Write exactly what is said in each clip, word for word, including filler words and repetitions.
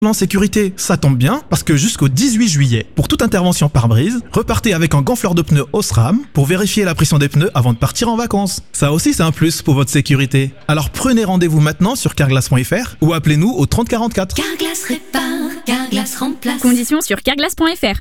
En sécurité, ça tombe bien parce que jusqu'au dix-huit juillet, pour toute intervention pare-brise, repartez avec un gonfleur de pneus Osram pour vérifier la pression des pneus avant de partir en vacances. Ça aussi c'est un plus pour votre sécurité. Alors prenez rendez-vous maintenant sur carglass point f r ou appelez-nous au trente quarante-quatre. Carglass répare, Carglass remplace. Conditions sur carglass point f r.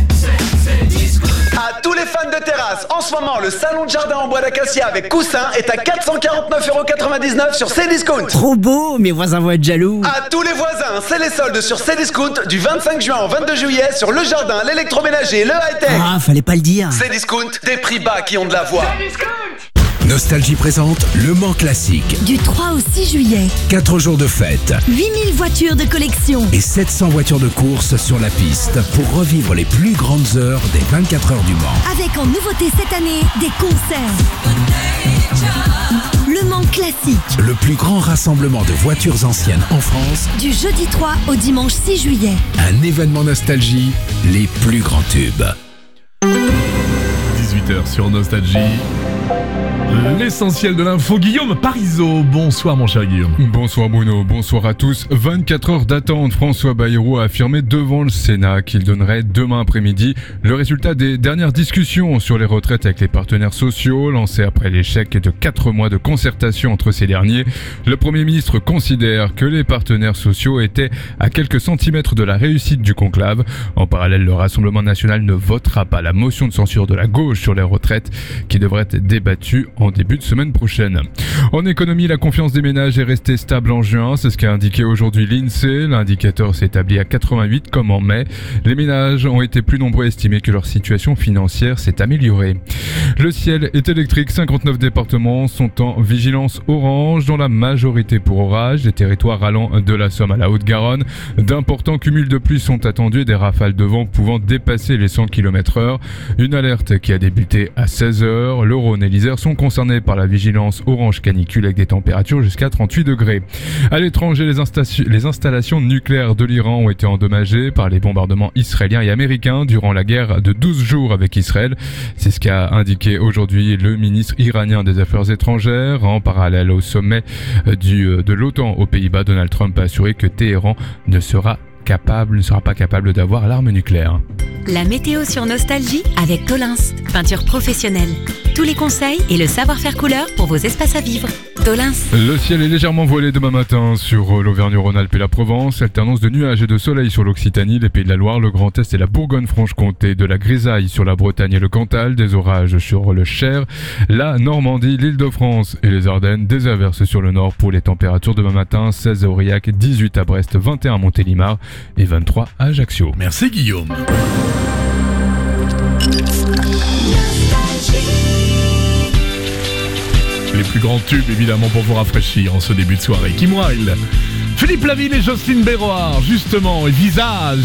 À tous les fans de terrasse, en ce moment, le salon de jardin en bois d'acacia avec coussin est à quatre cent quarante-neuf euros quatre-vingt-dix-neuf sur Cdiscount. Trop beau, mes voisins vont être jaloux. À tous les voisins, c'est les soldes sur Cdiscount du vingt-cinq juin au vingt-deux juillet sur le jardin, l'électroménager, le high-tech. Ah, fallait pas le dire. Cdiscount, des prix bas qui ont de la voix. Nostalgie présente Le Mans Classique. Du trois au six juillet, quatre jours de fête huit mille voitures de collection. et sept cents voitures de course sur la piste pour revivre les plus grandes heures des vingt-quatre heures du Mans. Avec en nouveauté cette année, des concerts. Le Mans Classique, Le plus grand rassemblement de voitures anciennes en France. du jeudi trois au dimanche six juillet. Un événement nostalgie, les plus grands tubes. dix-huit heures sur Nostalgie. L'essentiel de l'info, Guillaume Parisot. Bonsoir mon cher Guillaume. Bonsoir Bruno, bonsoir à tous. vingt-quatre heures d'attente. François Bayrou a affirmé devant le Sénat qu'il donnerait demain après-midi le résultat des dernières discussions sur les retraites avec les partenaires sociaux lancées après l'échec de quatre mois de concertation entre ces derniers. Le Premier ministre considère que les partenaires sociaux étaient à quelques centimètres de la réussite du conclave. En parallèle, le Rassemblement national ne votera pas la motion de censure de la gauche sur les retraites qui devrait être débattue en début de semaine prochaine. En économie, la confiance des ménages est restée stable en juin, c'est ce qu'a indiqué aujourd'hui l'INSEE. L'indicateur s'établit à quatre-vingt-huit comme en mai. Les ménages ont été plus nombreux à estimer que leur situation financière s'est améliorée. Le ciel est électrique, cinquante-neuf départements sont en vigilance orange, dont la majorité pour orage. Les territoires allant de la Somme à la Haute-Garonne, d'importants cumuls de pluie sont attendus et des rafales de vent pouvant dépasser les cent kilomètres heure. Une alerte qui a débuté à seize heures. Le Rhône et l'Isère sont concernés par la vigilance orange canicule avec des températures jusqu'à trente-huit degrés. À l'étranger, les, insta- les installations nucléaires de l'Iran ont été endommagées par les bombardements israéliens et américains durant la guerre de douze jours avec Israël. C'est ce qu'a indiqué aujourd'hui le ministre iranien des Affaires étrangères. En parallèle au sommet du, de l'OTAN aux Pays-Bas, Donald Trump a assuré que Téhéran ne sera capable, ne sera pas capable d'avoir l'arme nucléaire. La météo sur Nostalgie avec Tolins, peinture professionnelle. Tous les conseils et le savoir-faire couleur pour vos espaces à vivre. Tolins. Le ciel est légèrement voilé demain matin sur l'Auvergne-Rhône-Alpes et la Provence. Alternance de nuages et de soleil sur l'Occitanie, les Pays de la Loire, le Grand Est et la Bourgogne-Franche-Comté. De la grisaille sur la Bretagne et le Cantal, des orages sur le Cher, la Normandie, l'Île-de-France et les Ardennes. Des averses sur le nord pour les températures demain matin. seize à Aurillac, dix-huit à Brest, vingt et un à Montélimar et vingt-trois à Ajaccio. Merci Guillaume. Les plus grands tubes évidemment pour vous rafraîchir en ce début de soirée. Kim Wilde, Philippe Laville et Jocelyne Béroard justement, et Visage.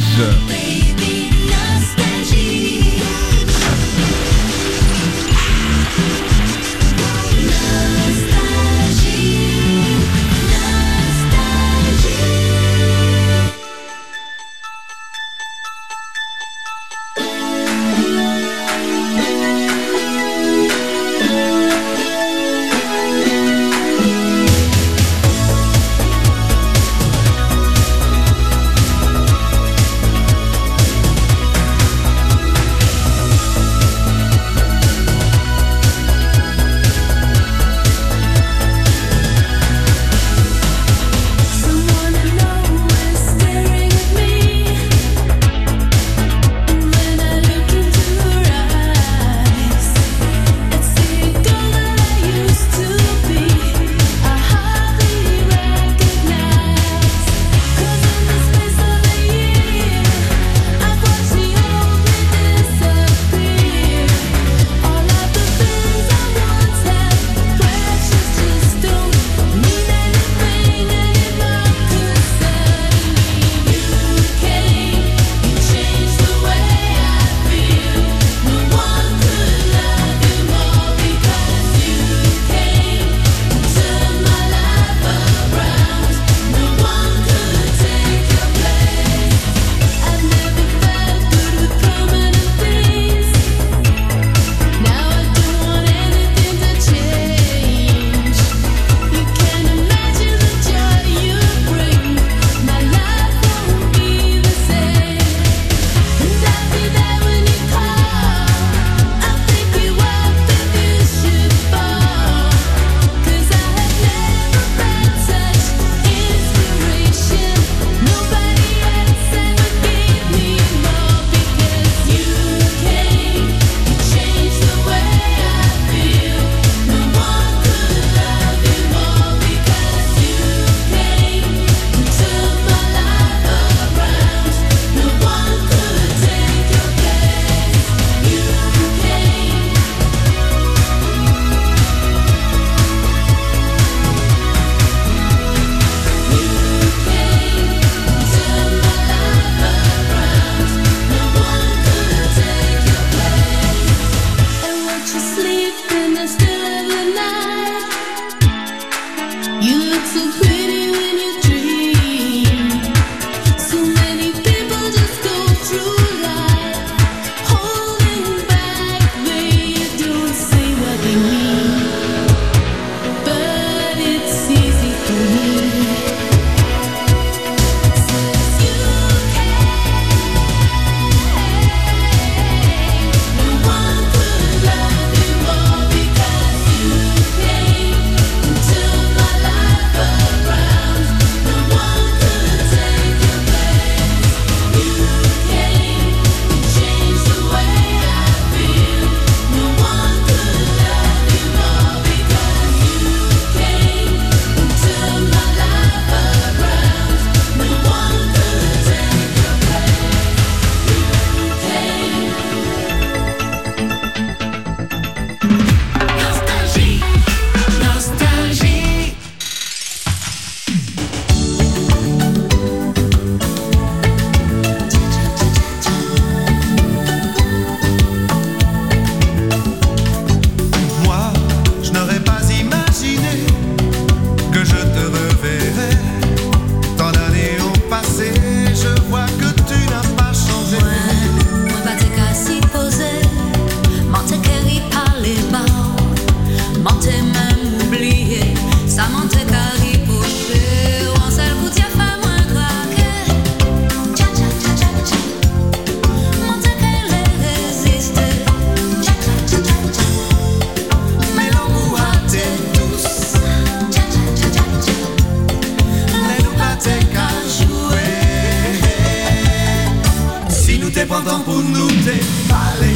printemps pour nous déballer.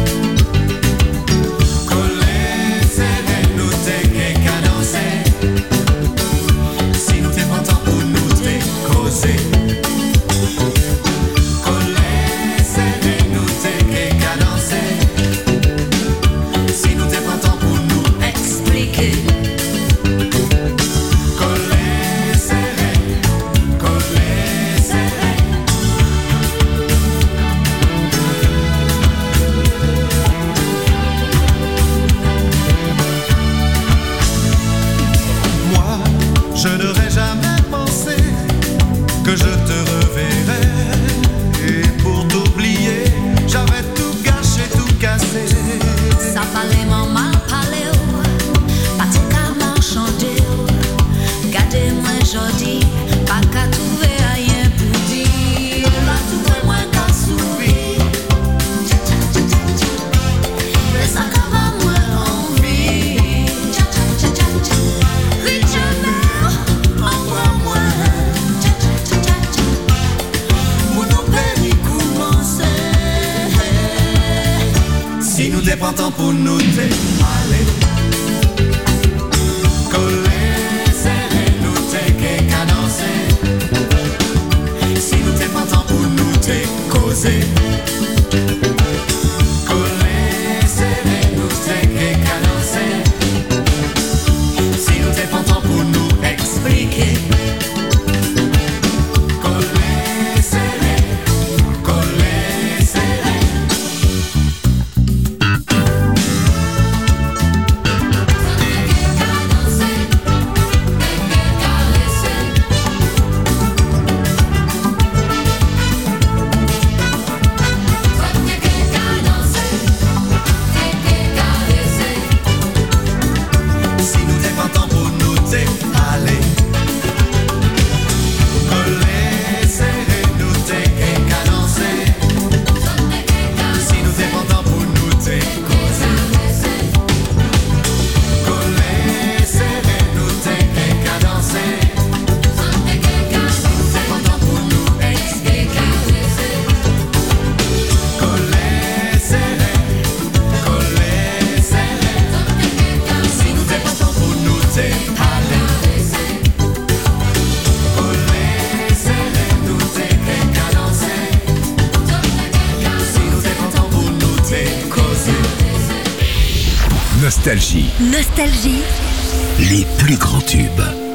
Coller, serrer, nous t'es cadencer. Si nous t'es printemps pour nous décauser. Coller, serrer, nous t'es cadencer. Si nous t'es printemps pour nous expliquer. Je n'aurais jamais pensé que je te reverrais. Et pour t'oublier, j'avais tout gâché, tout cassé. Ça fallait m'en mal parler, pas tout qu'à m'enchanter. Gardez-moi jodi, pas qu'à trouver rien pour dire. Là tout est moins qu'à sourire. Et ça qu'à va moins envie. Riche si nous t'es printemps pour nous déballer. Coller, serrer, nous t'es cadencer. Si nous t'es printemps pour nous décauser. Coller, serrer, nous t'es cadencer. Si nous t'es printemps pour nous expliquer. Coller, serrer, coller, serrer. Nostalgie. Nostalgie. Les plus grands tubes.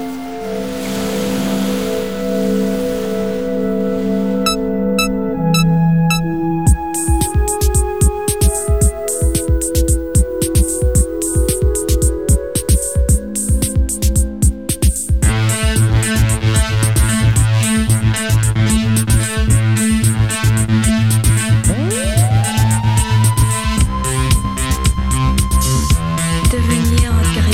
Devenir gris.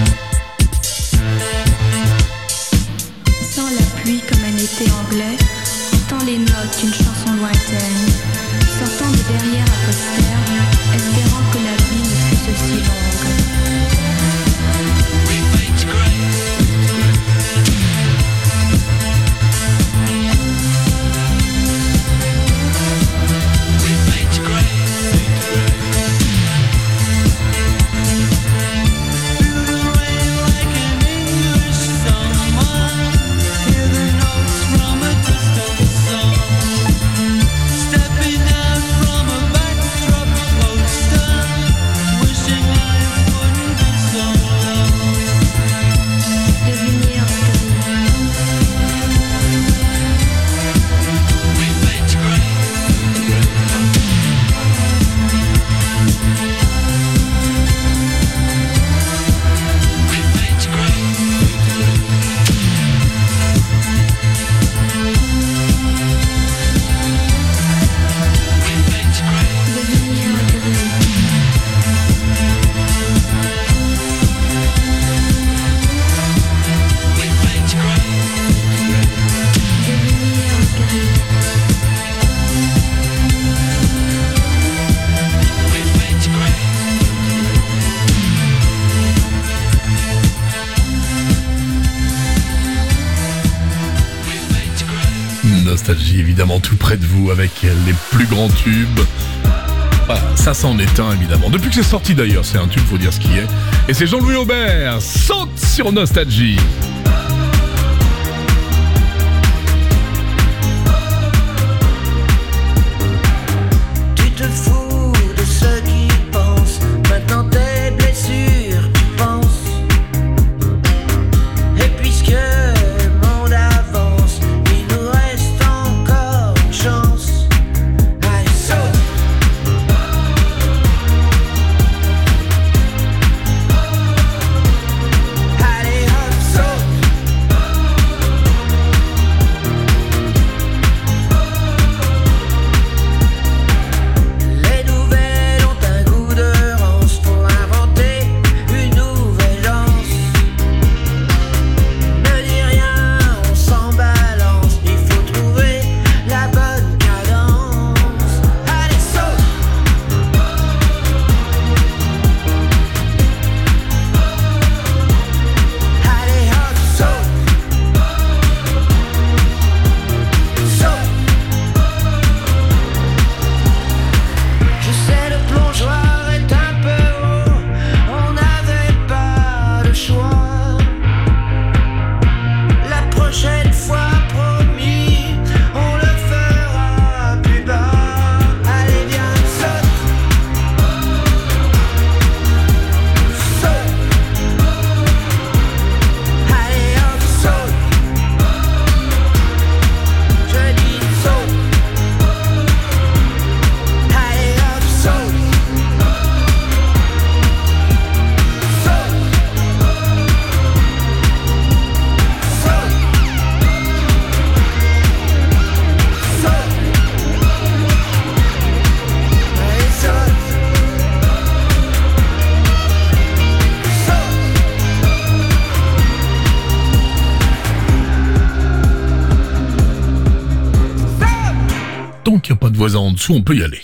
été anglais, encore les notes d'une chanson lointaine, sortant de derrière un poster, espérant que la vie ne fût aussi longue. Nostalgie, évidemment, tout près de vous avec les plus grands tubes. Voilà, ça c'en est un, évidemment. Depuis que c'est sorti d'ailleurs, c'est un tube, faut dire ce qui est. Et c'est Jean-Louis Aubert, saute sur Nostalgie. Tu te fous de ceux qui pensent, maintenant tes blessures, tu penses. Et puisque le monde avance, il nous reste encore une chance. Allez, saute. Allez hop, saute. Les nouvelles ont un goût de rance, faut inventer une nouvelle danse. Ne dis rien, on s'en balance, il faut trouver la bonne cadence. Allez, saute. Allez hop, saute. Saute. Je sais le plongeoir est un peu haut, on n'avait pas le choix. La prochaine fois promis, on le fera plus bas. Allez viens, saute. Saute. Allez hop, saute. Je dis saute. Allez hop, saute. Saute. Saute. Saute. Allez, saute. Tant qu'il n'y a pas de voisin en dessous, on peut y aller.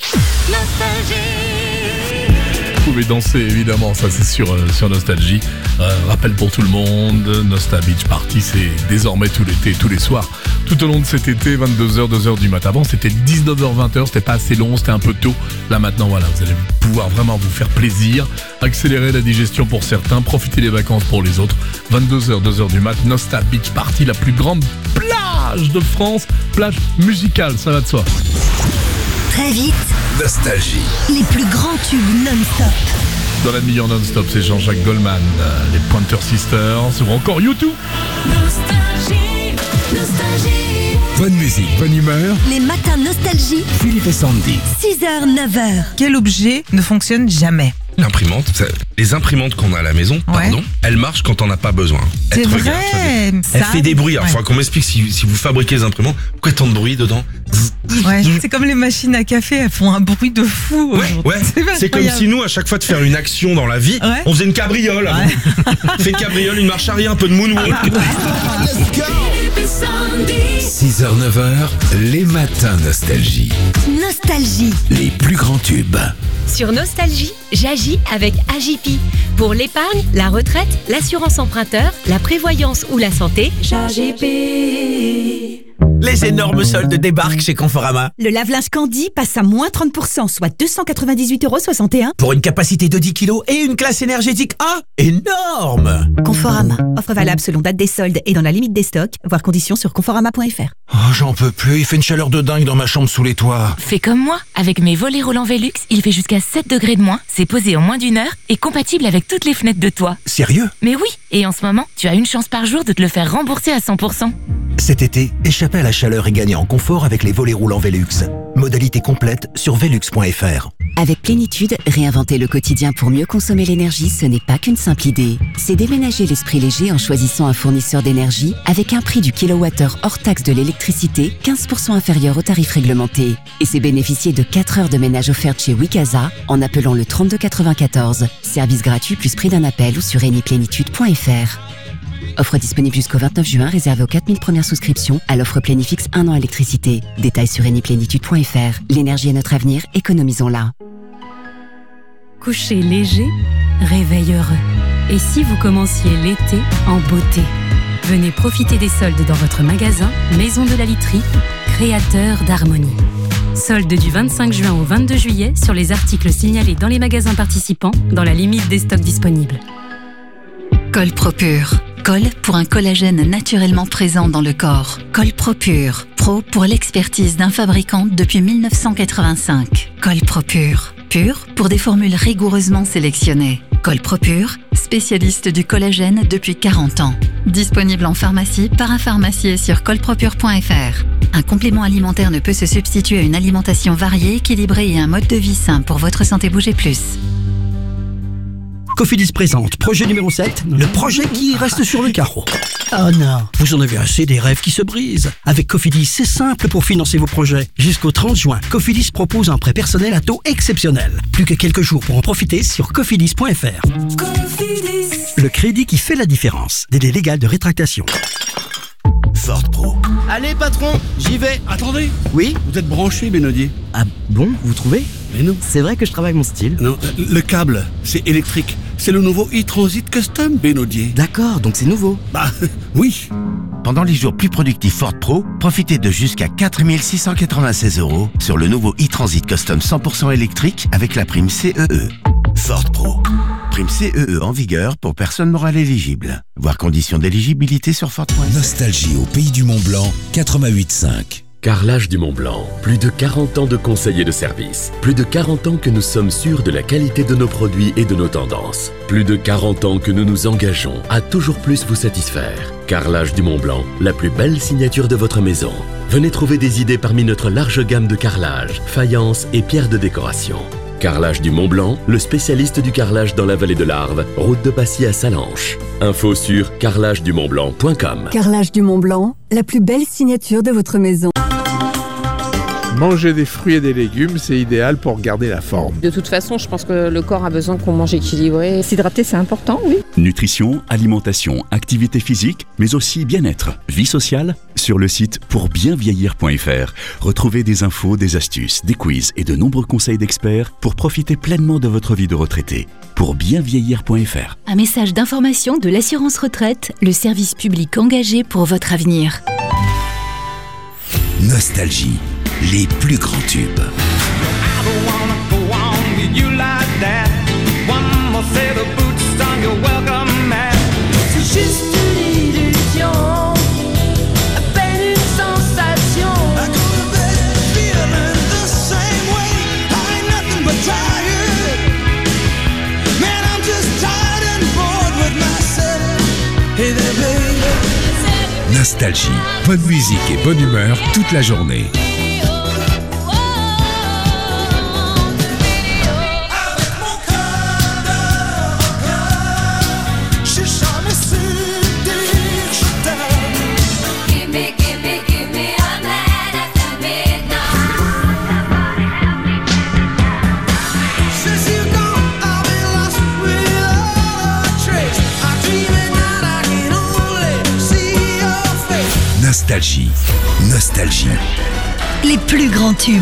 Vous pouvez danser, évidemment, ça c'est sur, euh, sur Nostalgie. Euh, rappel pour tout le monde, Nosta Beach Party, c'est désormais tout l'été, tous les soirs. Tout au long de cet été, vingt-deux heures, deux heures du matin. Avant, c'était dix-neuf heures, vingt heures, c'était pas assez long, c'était un peu tôt. Là maintenant, voilà, vous allez pouvoir vraiment vous faire plaisir, accélérer la digestion pour certains, profiter des vacances pour les autres. vingt-deux heures, deux heures du mat, Nosta Beach Party, la plus grande plage de France, plage musicale, ça va de soi. Très vite, Nostalgie. les plus grands tubes non-stop. Dans la demi-heure non-stop, c'est Jean-Jacques Goldman, euh, les Pointer Sisters, ou encore YouTube. Nostalgie, nostalgie. Bonne musique, bonne humeur. Les matins nostalgie, Philippe et Sandy. six heures, neuf heures. Quel objet ne fonctionne jamais? L'imprimante, ça- les imprimantes qu'on a à la maison, pardon, elles marchent quand on n'a pas besoin. C'est Elles te vrai, regardent, tu vois. Elle ça fait des bruits. Alors, ouais. faudra qu'on m'explique si, si vous fabriquez les imprimantes, pourquoi il y a tant de bruit dedans? Ouais, c'est comme les machines à café, elles font un bruit de fou. Ouais, ouais. C'est comme incroyable. si nous, à chaque fois de faire une action dans la vie, Ouais. on faisait une cabriole. avant. Fait une cabriole, une marche arrière, un peu de moonwalk. Let's go. six heures neuf heures, les matins Nostalgie. Nostalgie. Les plus grands tubes. Sur Nostalgie, j'agis avec Agipi. Pour l'épargne, la retraite, l'assurance emprunteur, la prévoyance ou la santé, j'agis. Les énormes soldes débarquent chez Conforama. Le lave-linge Candy passe à moins trente pour cent, soit deux cent quatre-vingt-dix-huit euros soixante et un. Pour une capacité de dix kilos et une classe énergétique A. Énorme! Conforama. Offre valable selon date des soldes et dans la limite des stocks. Voir conditions sur conforama point f r. Oh, j'en peux plus. Il fait une chaleur de dingue dans ma chambre sous les toits. Fais comme moi. Avec mes volets roulants Velux, il fait jusqu'à sept degrés de moins. C'est posé en moins d'une heure et compatible avec toutes les fenêtres de toit. Sérieux? Mais oui. Et en ce moment, tu as une chance par jour de te le faire rembourser à cent pour cent. Cet été, échappez à la chaleur et gagnez en confort avec les volets roulants Velux. Modalité complète sur velux point f r. Avec Plénitude, réinventer le quotidien pour mieux consommer l'énergie, ce n'est pas qu'une simple idée. C'est déménager l'esprit léger en choisissant un fournisseur d'énergie avec un prix du kilowattheure hors taxe de l'électricité quinze pour cent inférieur au tarif réglementé. Et c'est bénéficier de quatre heures de ménage offertes chez Wikaza en appelant le trente-deux quatre-vingt-quatorze. Service gratuit plus prix d'un appel ou sur eni plénitude point f r. Offre disponible jusqu'au vingt-neuf juin, réservée aux quatre mille premières souscriptions à l'offre Plénifix un an électricité. Détails sur eni plénitude point f r. L'énergie est notre avenir, économisons-la. Coucher léger, réveil heureux. Et si vous commenciez l'été en beauté? Venez profiter des soldes dans votre magasin Maison de la Literie, créateur d'harmonie. Soldes du vingt-cinq juin au vingt-deux juillet sur les articles signalés dans les magasins participants dans la limite des stocks disponibles. Col Propure. Col pour un collagène naturellement présent dans le corps. Col Propure. Pro pour l'expertise d'un fabricant depuis mille neuf cent quatre-vingt-cinq. Col Propure. Pur pour des formules rigoureusement sélectionnées. Col Propure, spécialiste du collagène depuis quarante ans. Disponible en pharmacie, parapharmacie et sur colpropure point f r. Un complément alimentaire ne peut se substituer à une alimentation variée, équilibrée et un mode de vie sain pour votre santé. Bougez plus. Cofidis présente projet numéro sept, le projet qui reste sur le carreau. Oh non, vous en avez assez des rêves qui se brisent. Avec Cofidis, c'est simple pour financer vos projets. Jusqu'au trente juin, Cofidis propose un prêt personnel à taux exceptionnel. Plus que quelques jours pour en profiter sur cofidis point f r. Cofidis. Le crédit qui fait la différence. Délai légal de rétractation. Ford Pro. Allez patron, j'y vais. Attendez. Oui? Vous êtes branché, Benodier. Ah bon, vous trouvez? Mais non. C'est vrai que je travaille avec mon style. Non, le câble, c'est électrique. C'est le nouveau e-Transit Custom, Benodier. D'accord, donc c'est nouveau. Bah, oui. Pendant les jours plus productifs Ford Pro, profitez de jusqu'à quatre mille six cent quatre-vingt-seize euros sur le nouveau e-Transit Custom cent pour cent électrique avec la prime C E E. Ford Pro. Prime C E E en vigueur pour personnes morales éligibles. Voir conditions d'éligibilité sur Ford point f r. Nostalgie au pays du Mont Blanc, quatre-vingt-huit cinq. Carrelage du Mont Blanc, plus de quarante ans de conseils et de services. Plus de quarante ans que nous sommes sûrs de la qualité de nos produits et de nos tendances. Plus de quarante ans que nous nous engageons à toujours plus vous satisfaire. Carrelage du Mont Blanc, la plus belle signature de votre maison. Venez trouver des idées parmi notre large gamme de carrelage, faïence et pierres de décoration. Carrelage du Mont Blanc, le spécialiste du carrelage dans la vallée de l'Arve, route de Passy à Salanches. Info sur carrelage du mont blanc point com. Carrelage du Mont Blanc, la plus belle signature de votre maison. Manger des fruits et des légumes, c'est idéal pour garder la forme. De toute façon, je pense que le corps a besoin qu'on mange équilibré. S'hydrater, c'est important, oui. Nutrition, alimentation, activité physique, mais aussi bien-être, vie sociale. Sur le site pour bien vieillir point f r, retrouvez des infos, des astuces, des quiz et de nombreux conseils d'experts pour profiter pleinement de votre vie de retraité. pour bien vieillir point f r. Un message d'information de l'assurance retraite, le service public engagé pour votre avenir. Nostalgie, les plus grands tubes. C'est juste une illusion, à peine une sensation. I go to bed feeling the same way. I ain't nothing but tired. Man, I'm just tired and bored with myself. Hey there, baby. Nostalgie, bonne musique et bonne humeur toute la journée. Nostalgie. Nostalgie. Les plus grands tubes.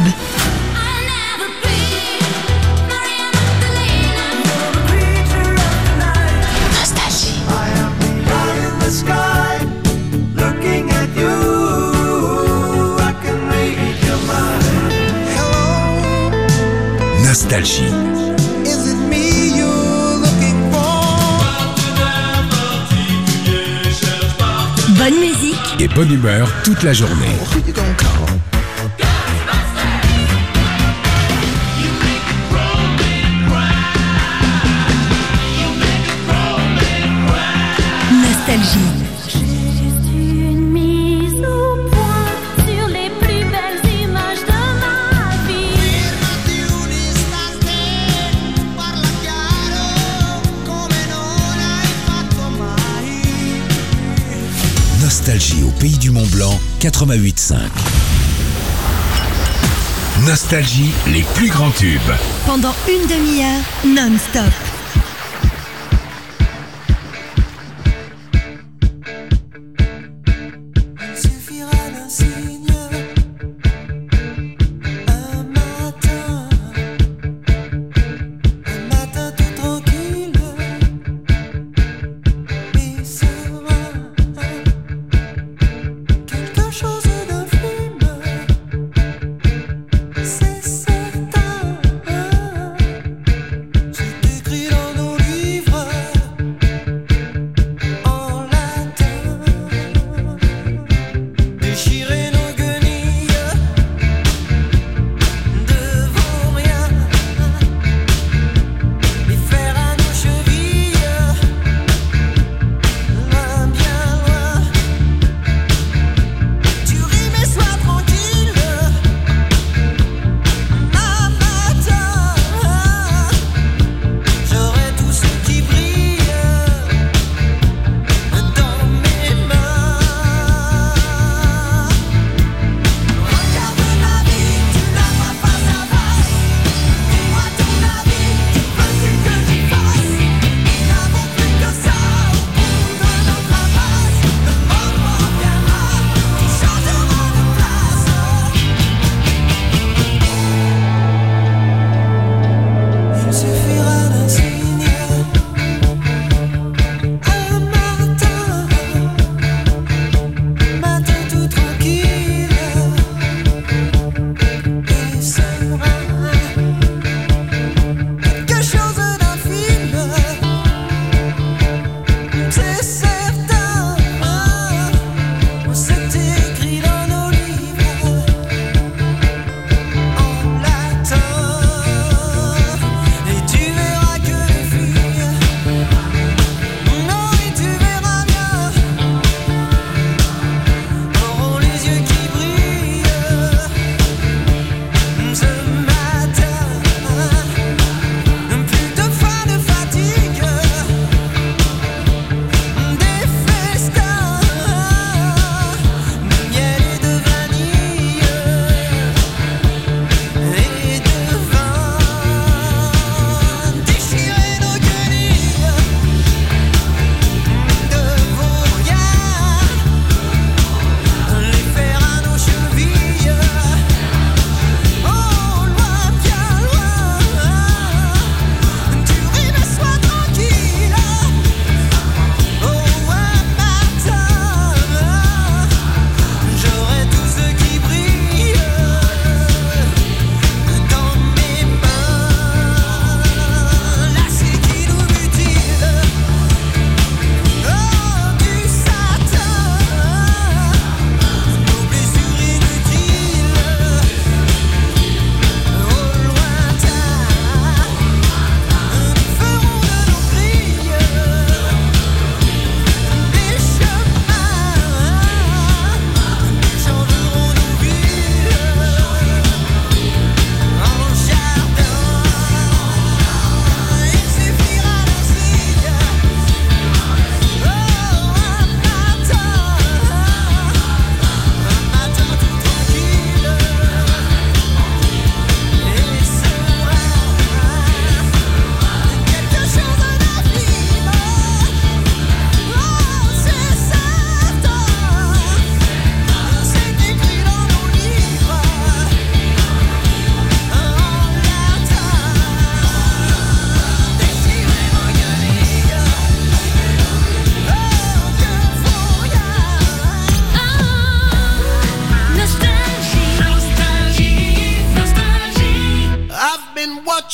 Nostalgie. I am in the sky, looking at you. I can read your mind. Hello. Nostalgie. Is it me you're looking for? Bonne musique. Et bonne humeur toute la journée. Nostalgie. Une mise au point sur les plus belles images de ma vie. Nostalgie au pays du Mont Blanc, quatre-vingt-huit cinq. Nostalgie, les plus grands tubes. Pendant une demi-heure, non-stop. Il suffira d'un signe, un matin, un matin tout tranquille et serein. Quelque chose d'infime, c'est certain. C'est écrit dans nos livres en latin. Déchirer nos gueules.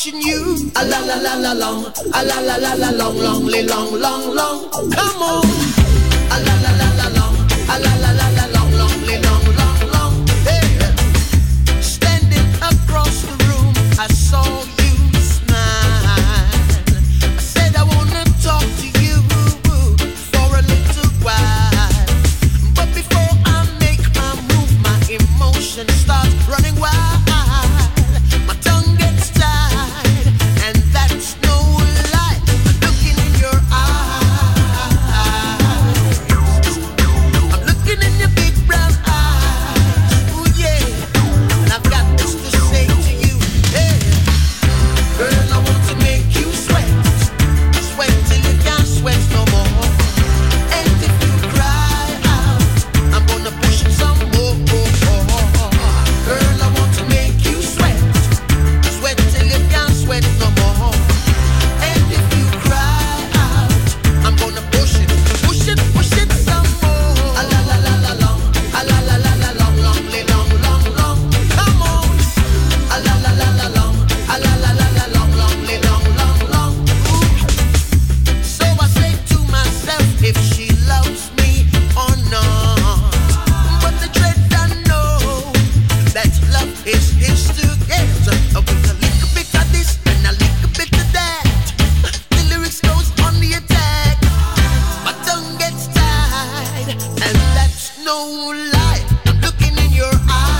watching you. A la la la la long, a la la la la long, long, long, long, long. Come on. A la la la la long, a la la la la long, long, long, long, long. Hey, standing across the room, I saw you smile. I said I wanna talk to you for a little while, but before I make my move, my emotions start running wild. My tongue gets tied, and that's no lie. I'm looking in your eyes. I'm looking in your big brown eyes. Ooh yeah, and I've got this to say to you. Hey, girl, I want to make you sweat, sweat till you can't sweat no more. And if you cry out, I'm gonna push it some more. Girl, I want to make you sweat, sweat till you can't sweat no more. And if you cry out, I'm gonna push it, push it, push it some more. A la la la la long, a la la la la long, long, long, long, long. Come on. A la la la la long, a la la la la long, long, long, long, long. Ooh. So I say to myself, if she loves me or not. But the dread I know that love is his to get. With a little bit of this and a little bit of that, the lyrics goes on the attack. My tongue gets tied, and that's no lie. I'm looking in your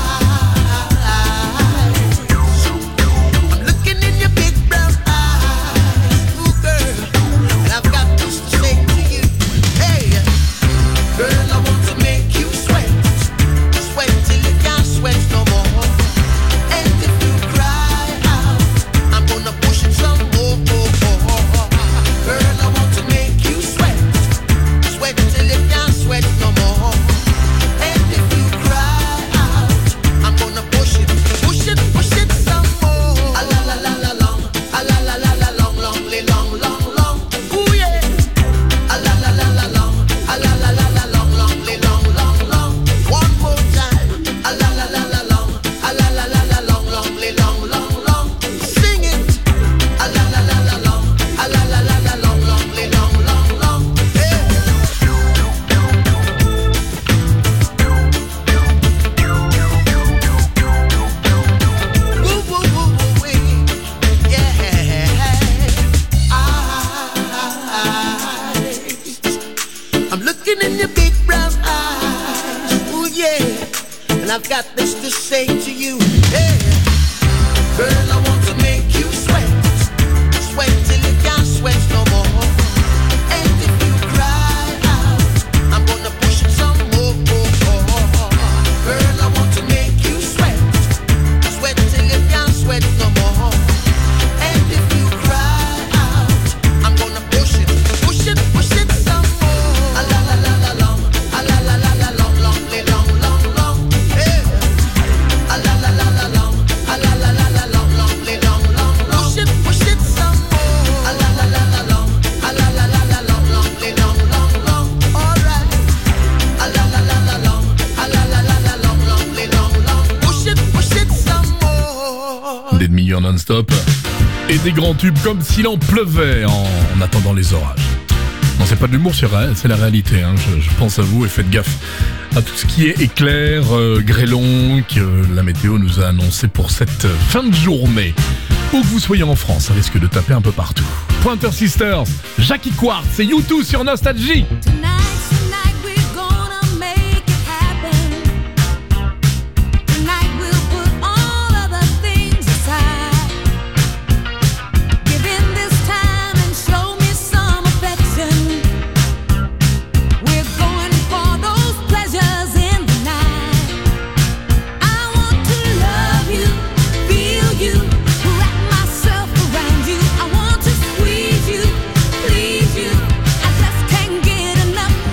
eyes. I'm looking in your big brown eyes. Ooh, girl, and I've got this to say to you. Hey, girl, I want to make you sweat, sweat till you can't sweat no more. And if you cry out, I'm gonna push it some more. Girl, I want to make you sweat, sweat till you can't sweat no more. And if you cry out, I'm gonna push it, push it, push it some more. A la la la la long, a la la la la long, long, long, long, long. Ooh yeah. A la la la la long, a la la la la long, long, long, long, long. One more time. A la la la la long, a la la la la long, long, long, long, long. Sing it. A la la la la long, a la la la la long, long, long, long, long. Hey. Woo woo woo woo wee. Yeah. Eyes. I'm looking in your big brown eyes. Ooh yeah. And I've got this to say to you. Hey. Girl, I want to make you sweat, sweat till you can't sweat no more. And if you cry out, I'm gonna push it some more. Girl, I want to make you sweat, sweat till you can't sweat no more. And if you cry out, I'm gonna push it, push it, push it some more. A la la la la long, a la la la la long, long, long, long, long. Hey. A la la la la long, a la la la la long, long, long, long, long. Push it, push it some more. A la la la la long, a la la la la long, long, long, long, long. All right. A la la la la long, a la la la la long, long, long, long. Push it, push it some more. Des demi-heures non-stop et des grands tubes comme s'il en pleuvait en, en attendant les orages. Non, c'est pas de l'humour, c'est vrai, c'est la réalité. Hein. Je, je pense à vous et faites gaffe à tout ce qui est éclair, euh, grêlon, que la météo nous a annoncé pour cette fin de journée. Où que vous soyez en France, ça risque de taper un peu partout. Pointer Sisters, Jackie Quartz et U deux sur Nostalgie. Please you, I just can't get enough.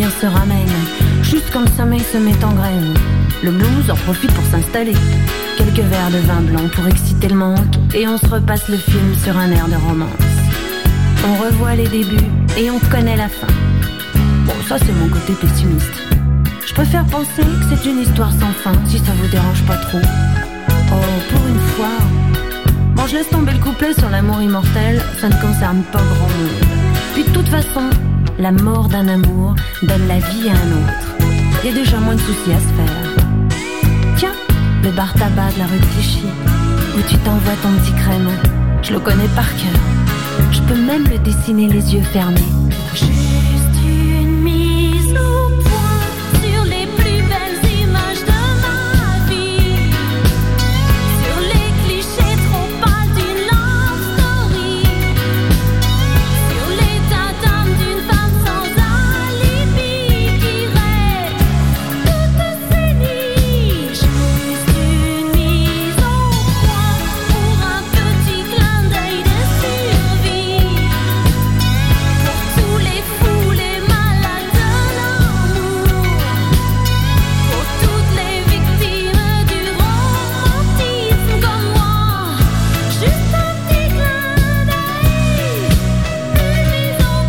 matin se ramène, juste quand le sommeil se met en graine. Le blues en profite pour s'installer. Quelques verres de vin blanc pour exciter le manque, et on se repasse le film sur un air de romance. On revoit les débuts et on connaît la fin. Bon, ça c'est mon côté pessimiste. Je préfère penser que c'est une histoire sans fin, si ça vous dérange pas trop. Oh, pour une fois. Bon, je laisse tomber le couplet sur l'amour immortel, ça ne concerne pas grand monde. Puis de toute façon, la mort d'un amour donne la vie à un autre. Il y a déjà moins de soucis à se faire. Tiens, le bar tabac de la rue de Clichy, où tu t'envoies ton petit crème, je le connais par cœur. Je peux même le dessiner les yeux fermés. Juste une mise au point sur les plus belles images de ma vie, sur les clichés trop pâles d'une love story, sur l'état d'âme d'une femme sans alibi qui rêve toutes ses nuits. Juste une mise au point pour un petit clin d'œil de survie, pour tous les fous, les malades de l'amour, pour toutes les victimes du romantisme comme moi. Juste un petit clin d'œil, une mise au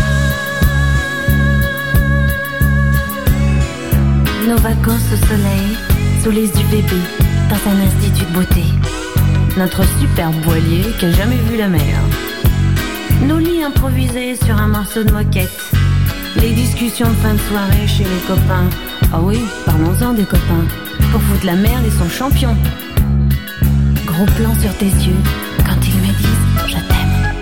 point. Nos vacances au soleil, sous les U V B, dans un institut de beauté. Notre superbe voilier qui a jamais vu la mer. Nos lits improvisés sur un morceau de moquette. Les discussions de fin de soirée chez les copains. Ah oui, parlons-en des copains. Pour foutre la merde et son champion. Gros plan sur tes yeux quand ils me disent je t'aime.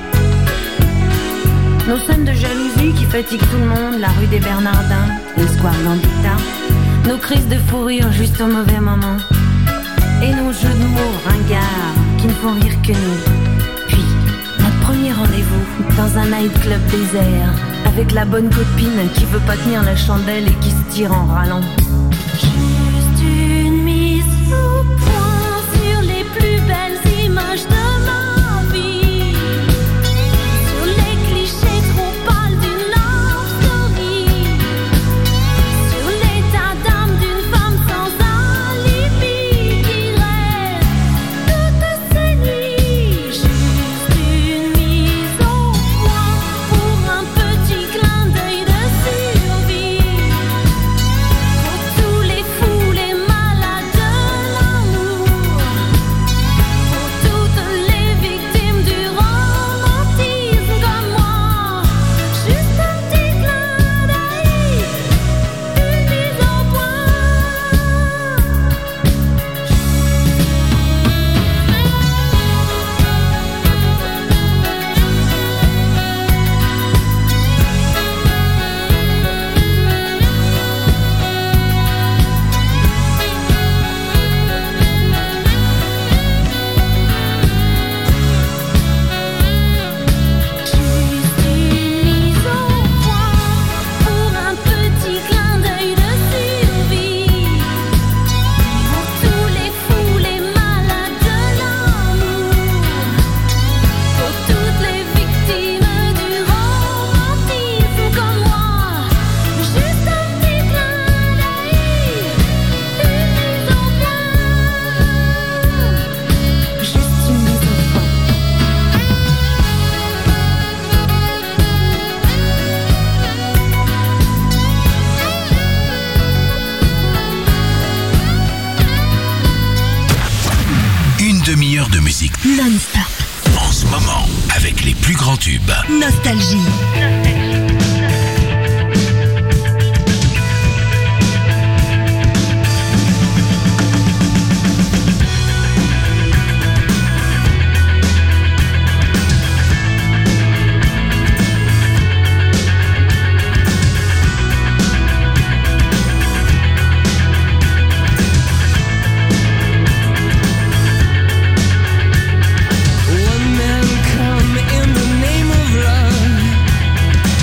Nos scènes de jalousie qui fatiguent tout le monde. La rue des Bernardins, le square Gambetta. Nos crises de fou rire juste au mauvais moment. Et nos jeux de mots ringards qui ne font rire que nous. Puis, notre premier rendez-vous dans un nightclub désert, avec la bonne copine qui veut pas tenir la chandelle et qui se tire en râlant. Juste une mise au point sur les plus belles images de ma vie, sur les clichés trop pâles d'une love story, sur l'état d'âme d'une femme sans alibi qui rêve toutes ses nuits. Juste une mise au point pour un petit clin d'œil de survie, pour tous les fous, les malades de l'amour, pour toutes les victimes du romantisme comme moi. Juste un petit clin d'œil, une mise au point. Juste une mise au point pour un petit clin d'œil de survie, pour tous les fous, les malades de l'amour, pour toutes les victimes du romantisme comme moi. Juste un petit clin d'œil, une mise au point. Juste une mise au point. Une demi-heure de musique Non-stop. en ce moment avec les plus grands tubes. Nostalgie. One man come in the name of love.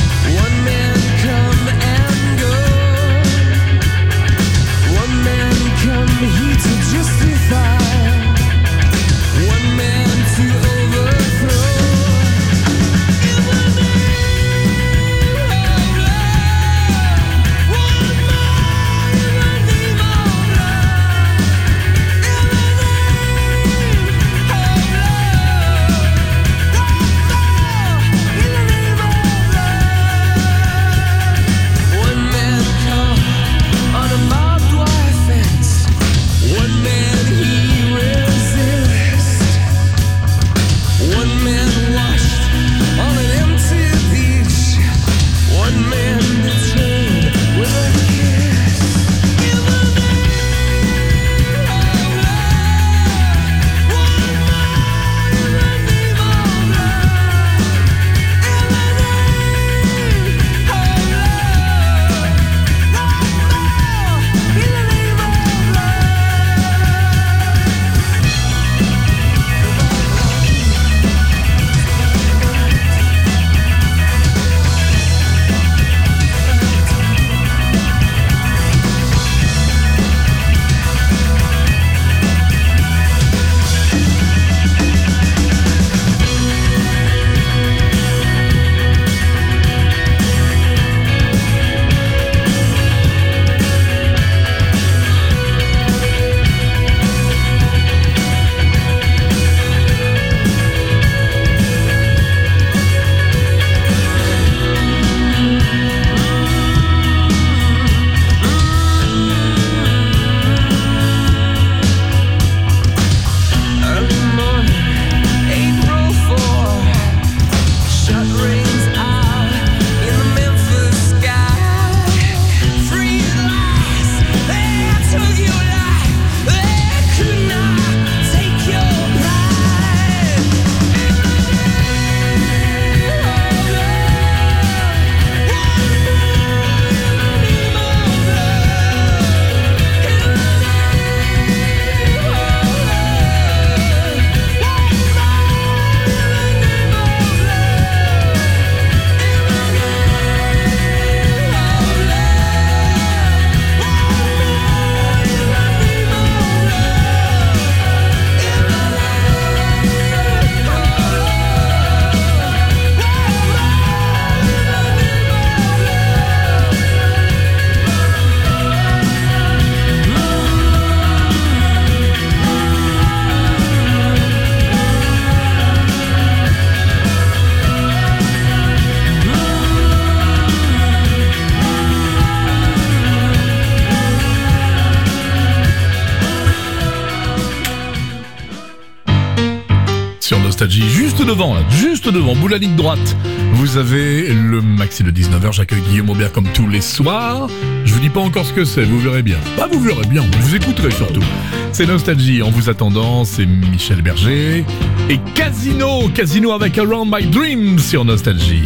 sur Nostalgie. Juste devant, là, juste devant, bout de la ligne droite. Vous avez le maxi de dix-neuf heures. J'accueille Guillaume Aubert comme tous les soirs. Je vous dis pas encore ce que c'est, vous verrez bien. Bah, vous verrez bien, vous écouterez surtout. C'est Nostalgie. En vous attendant, c'est Michel Berger et Casino. Casino avec Around My Dream sur Nostalgie.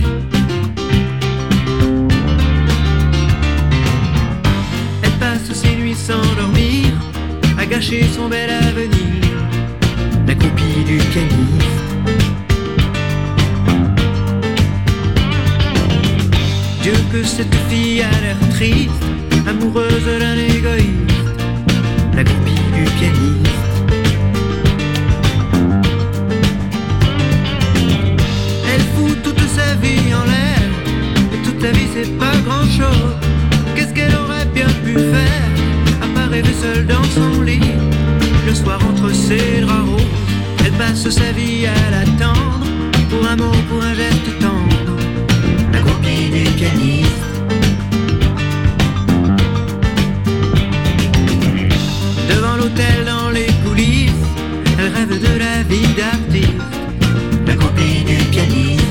Elle passe ses nuits sans dormir, à gâcher son bel avenir, la copie du pianiste. Dieu que cette fille a l'air triste, amoureuse d'un égoïste, la copie du pianiste. Elle fout toute sa vie en l'air, et toute la vie c'est pas grand chose. Qu'est-ce qu'elle aurait bien pu faire, à part rêver seule dans son lit, le soir entre ses draps roses. Elle passe sa vie à l'attendre, pour un mot, pour un geste tendre, la copie du pianiste. Devant l'hôtel, dans les coulisses, elle rêve de la vie d'artiste, la copie du pianiste.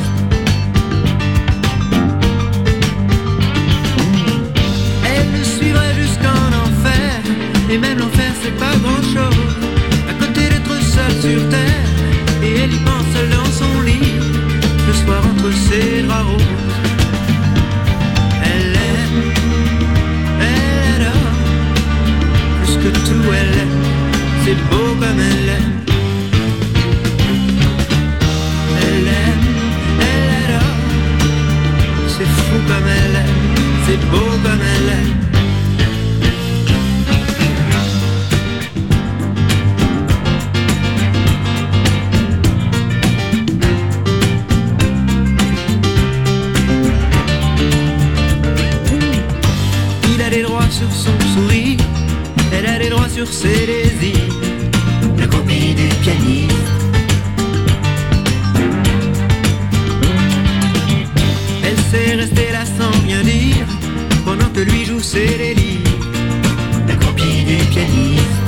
Elle le suivrait jusqu'en enfer, et même l'enfer c'est pas grand chose, à côté d'être seule sur terre, et elle y pense seule dans son lit, le soir entre ses draps roses. Elle aime, elle adore, plus que tout elle aime, c'est beau comme elle aime. Elle aime, elle adore, c'est fou comme elle aime, c'est beau comme elle aime. Sur son sourire, elle a des droits sur ses désirs, la copie du pianiste. Elle sait rester là sans rien dire, pendant que lui joue ses délires, la copie du pianiste.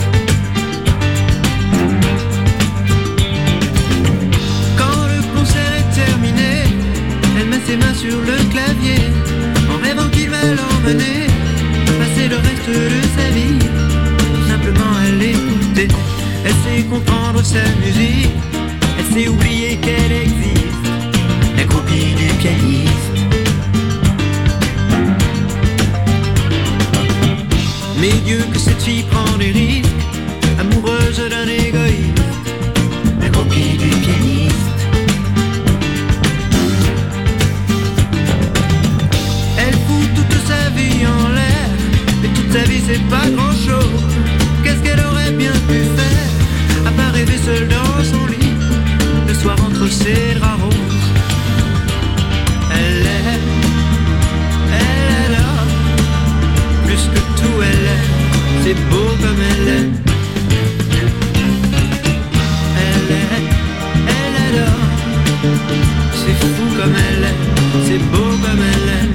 Quand le concert est terminé, elle met ses mains sur le clavier, en rêvant qu'il va l'emmener passer le reste de sa vie, simplement à l'écouter. Elle sait comprendre sa musique, elle sait oublier qu'elle existe, la copie du pianiste. Mais Dieu que cette fille prend des risques, amoureuse d'un égoïste, la copie du pianiste. Elle fout toute sa vie en l'air, sa vie c'est pas grand chose. Qu'est-ce qu'elle aurait bien pu faire, à part rêver seule dans son lit, le soir entre ses draps roses. Elle aime, elle adore, plus que tout elle aime, c'est beau comme elle aime. Elle aime, elle adore, c'est fou comme elle aime, c'est beau comme elle aime.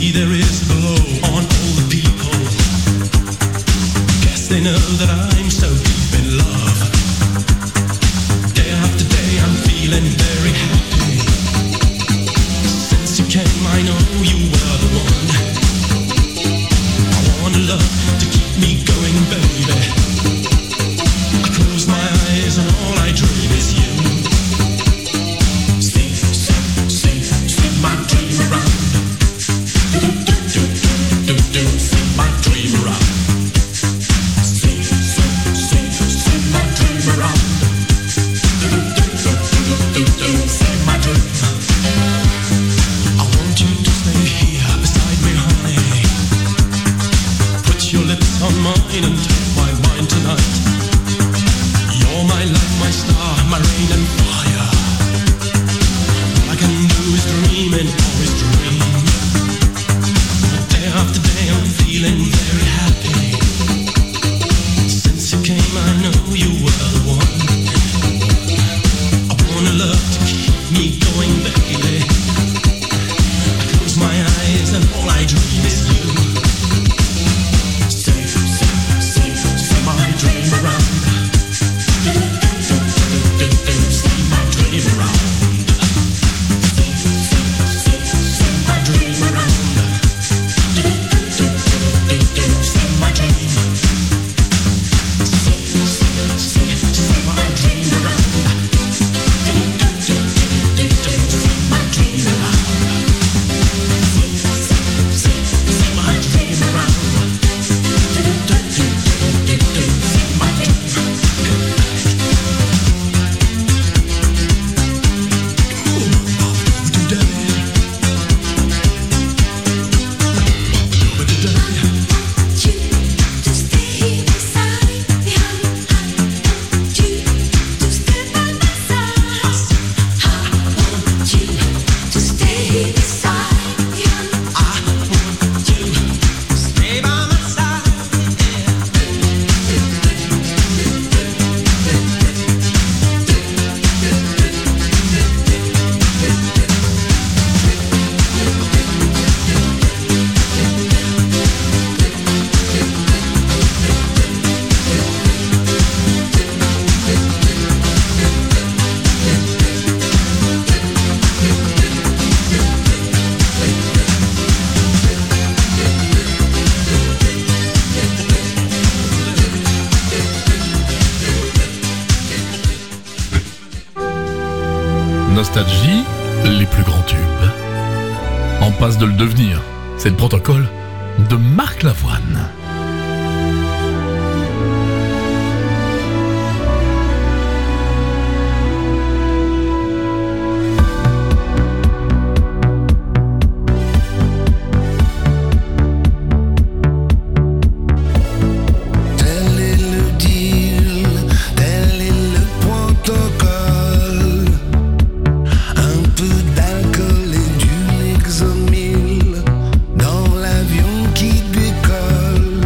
see there is a glow on all the people. Guess they know that I'm so deep in love. Day after day I'm feeling very happy. Since you came I know you were the one. I want a love to keep me going, baby. I close my eyes and all I dream is you. See, see, see, see my dream around. Do, do, do, do, do, do, see my dream around. See, see, see, see my dream around. Do, do, do, do, do, do, see my dream. I want you to stay here beside me, honey. Put your lips on mine and take my mind tonight. You're my light, my star, my rain and fire. All I can do is dream and always dream. Day after day I'm feeling very happy. Since you came I know you were the one. I want a love to keep me going, baby. I close my eyes and all I dream is you. Safe, safe, safe, see my dream around. Do, do, do, do, do, see my dream around. Safe, safe, safe, see my dream around. Do, do, do, do, do, see my dream. Safe, safe, safe, see my dream around. Do, do, do, do, do, see my dream around. Safe, safe, safe, see my dream around. Do, do, do, do, do, see my dream. Nostalgie, les plus grands tubes. En passe de le devenir. C'est le protocole de Marc Lavoine. Tel est le deal, tel est le protocole. Un peu d'alcool et du Lexomil dans l'avion qui décolle.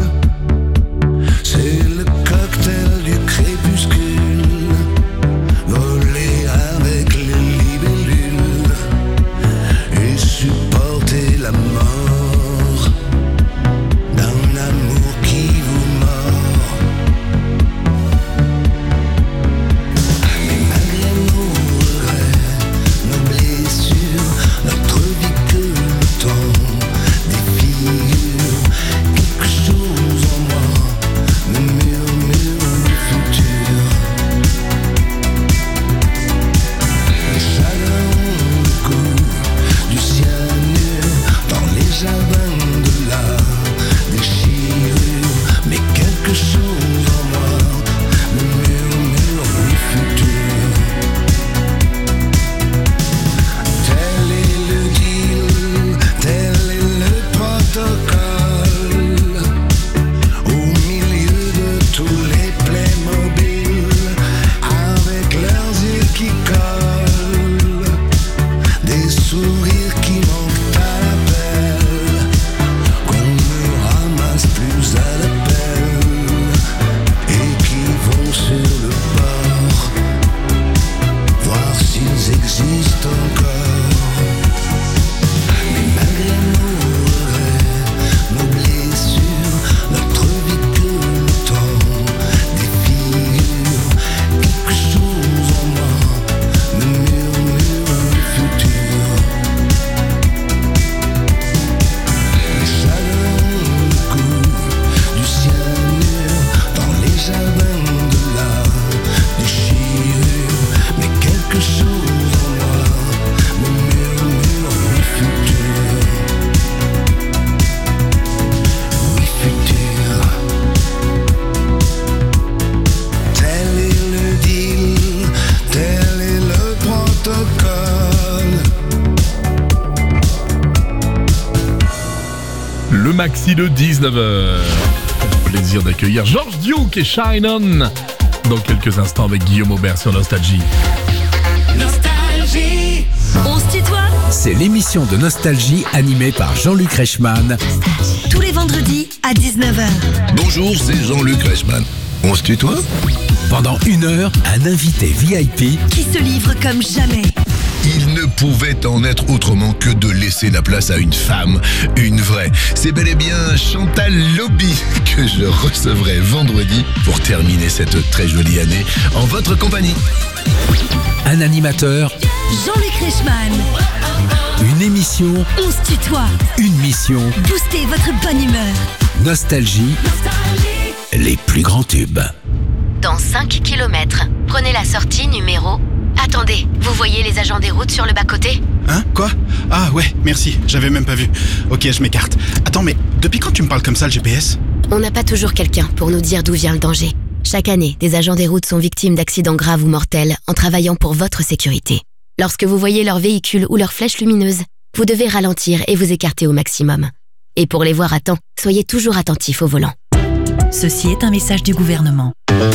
le maxi de dix-neuf heures. Plaisir d'accueillir Georges Duke et Shine On dans quelques instants avec Guillaume Aubert sur Nostalgie. Nostalgie. On se tutoie. C'est l'émission de Nostalgie animée par Jean-Luc Reichmann. Tous les vendredis à dix-neuf heures. Bonjour, c'est Jean-Luc Reichmann. On se tutoie ? Pendant une heure, un invité V I P Qui se livre comme jamais. Il ne pouvait en être autrement que de laisser la place à une femme, une vraie. C'est bel et bien Chantal Lobby que je recevrai vendredi pour terminer cette très jolie année en votre compagnie. Un animateur, Jean-Luc Reichmann. une émission, On se tutoie. une mission, Boostez votre bonne humeur. Nostalgie, les plus grands tubes. Dans cinq kilomètres, prenez la sortie numéro... Attendez, vous voyez les agents des routes sur le bas-côté ? Hein ? Quoi ? Ah ouais, merci, j'avais même pas vu. Ok, je m'écarte. Attends, mais depuis quand tu me parles comme ça, le G P S ? On n'a pas toujours quelqu'un pour nous dire d'où vient le danger. Chaque année, des agents des routes sont victimes d'accidents graves ou mortels en travaillant pour votre sécurité. Lorsque vous voyez leur véhicule ou leur flèche lumineuse, vous devez ralentir et vous écarter au maximum. Et pour les voir à temps, soyez toujours attentifs au volant. Ceci est un message du gouvernement.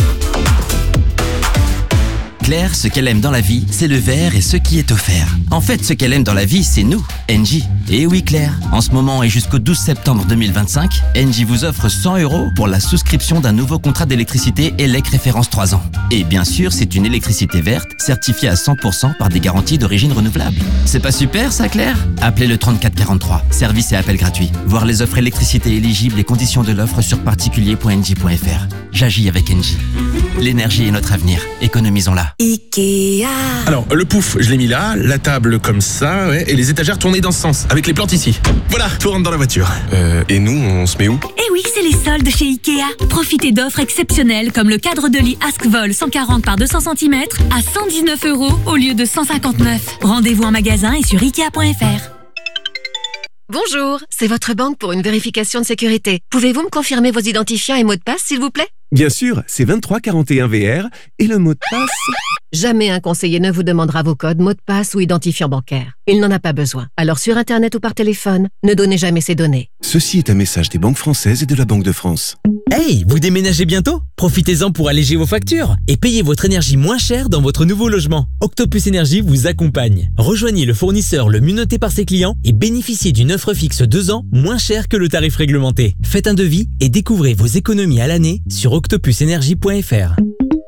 Claire, ce qu'elle aime dans la vie, c'est le verre et ce qui est offert. En fait, ce qu'elle aime dans la vie, c'est nous, Engie. Et oui Claire, en ce moment et jusqu'au douze septembre deux mille vingt-cinq, Engie vous offre cent euros pour la souscription d'un nouveau contrat d'électricité E L E C référence trois ans. Et bien sûr, c'est une électricité verte, certifiée à cent pour cent par des garanties d'origine renouvelable. C'est pas super ça Claire ? Appelez le trente-quatre quarante-trois, service et appel gratuit. Voir les offres électricité éligibles et conditions de l'offre sur particulier point engie point f r. J'agis avec Engie. L'énergie est notre avenir, économisons-la. Ikea. Alors, le pouf, je l'ai mis là, la table comme ça, ouais, et les étagères tournées dans ce sens, avec les plantes ici. Voilà, tout rentre dans la voiture. Euh, et nous, on se met où ? Eh oui, c'est les soldes chez Ikea. Profitez d'offres exceptionnelles comme le cadre de lit Askvol cent quarante par deux cents centimètres à cent dix-neuf euros au lieu de cent cinquante-neuf. Rendez-vous en magasin et sur ikea point f r. Bonjour, c'est votre banque pour une vérification de sécurité. Pouvez-vous me confirmer vos identifiants et mots de passe, s'il vous plaît ? Bien sûr, c'est vingt-trois quarante et un V R et le mot de passe... Jamais un conseiller ne vous demandera vos codes, mots de passe ou identifiant bancaire. Il n'en a pas besoin. Alors sur Internet ou par téléphone, ne donnez jamais ces données. Ceci est un message des banques françaises et de la Banque de France. Hey, vous déménagez bientôt ? Profitez-en pour alléger vos factures et payez votre énergie moins cher dans votre nouveau logement. Octopus Énergie vous accompagne. Rejoignez le fournisseur le mieux noté par ses clients et bénéficiez d'une offre fixe deux ans moins chère que le tarif réglementé. Faites un devis et découvrez vos économies à l'année sur octopus énergie point f r.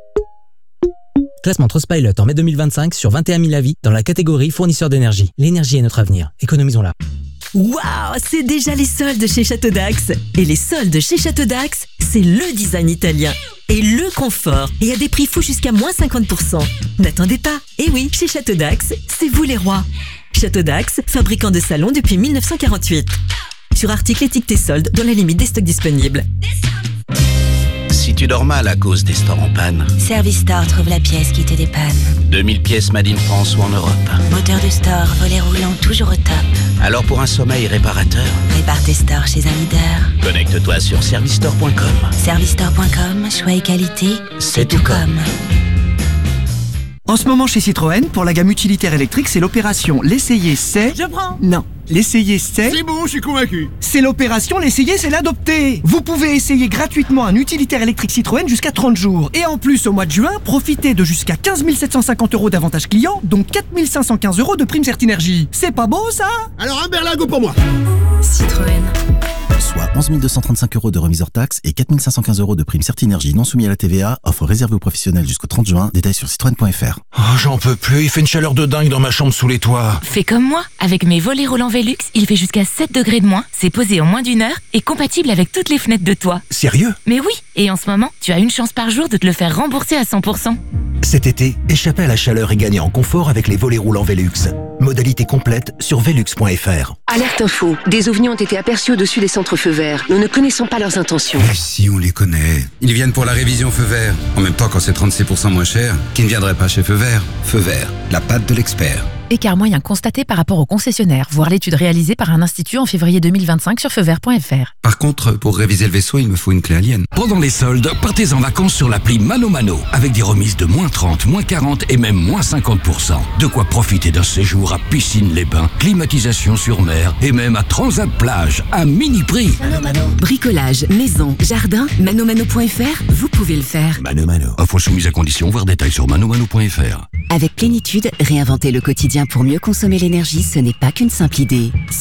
Classement Trustpilot en mai deux mille vingt-cinq sur vingt et un mille avis dans la catégorie fournisseur d'énergie. L'énergie est notre avenir. Économisons-la. Waouh, c'est déjà les soldes chez Château d'Axe. Et les soldes chez Château d'Axe, c'est le design italien et le confort. Et à des prix fous jusqu'à moins cinquante pour cent. N'attendez pas. Et oui, chez Château d'Axe, c'est vous les rois. Château d'Axe, fabricant de salons depuis mille neuf cent quarante-huit. Sur articles étiquetés soldes dans la limite des stocks disponibles. Si tu dors mal à cause des stores en panne, Service Store trouve la pièce qui te dépanne. deux mille pièces made in France ou en Europe. Moteur de store, volet roulant, toujours au top. Alors pour un sommeil réparateur, Répare tes stores chez un leader. connecte-toi sur service store point com. Service Store point com, choix et qualité, c'est tout comme. En ce moment chez Citroën, pour la gamme utilitaire électrique, c'est l'opération L'essayer c'est... Je prends. Non. L'essayer c'est... C'est bon, je suis convaincu. C'est l'opération L'essayer c'est l'adopter. Vous pouvez essayer gratuitement un utilitaire électrique Citroën jusqu'à trente jours. Et en plus, au mois de juin, profitez de jusqu'à quinze mille sept cent cinquante euros d'avantages clients, dont quatre mille cinq cent quinze euros de prime Certinergie. C'est pas beau ça ? Alors un berlingot pour moi. Citroën. Soit onze mille deux cent trente-cinq euros de remise hors taxe et quatre mille cinq cent quinze euros de prime Certinergie non soumis à la T V A. Offre réservée aux professionnels jusqu'au trente juin. Détails sur citroën point f r. Oh, j'en peux plus. Il fait une chaleur de dingue dans ma chambre sous les toits. Fais comme moi. Avec mes volets roulants Velux, il fait jusqu'à sept degrés de moins. C'est posé en moins d'une heure et compatible avec toutes les fenêtres de toit. Sérieux ? Mais oui. Et en ce moment, tu as une chance par jour de te le faire rembourser à cent pour cent. Cet été, échappez à la chaleur et gagnez en confort avec les volets roulants Velux. Modalité complète sur velux point f r. Alerte info. Des ovnis ont été aperçus au-dessus des centres feux verts. Nous ne connaissons pas leurs intentions. Mais si, on les connaît. Ils viennent pour la révision feu vert. En même temps, quand c'est trente-six pour cent moins cher, qui ne viendrait pas chez Feu Vert ? Feu Vert, la patte de l'expert. Écart moyen constaté par rapport au concessionnaire. Voir l'étude réalisée par un institut en février deux mille vingt-cinq sur feu vert point f r. Par contre, pour réviser le vaisseau, il me faut une clé alien. Pendant les soldes, partez en vacances sur l'appli Mano Mano, avec des remises de moins trente, moins quarante et même moins cinquante pour cent. De quoi profiter d'un séjour à Piscine-les-Bains, climatisation sur mer et même à Transat Plage, à mini prix. Bricolage, maison, jardin, manomano point f r, vous pouvez le faire. Mano Mano. Offre soumise à condition, voir détails sur manomano point f r. Avec Plénitude, réinventer le quotidien pour mieux consommer l'énergie, ce n'est pas qu'une simple idée.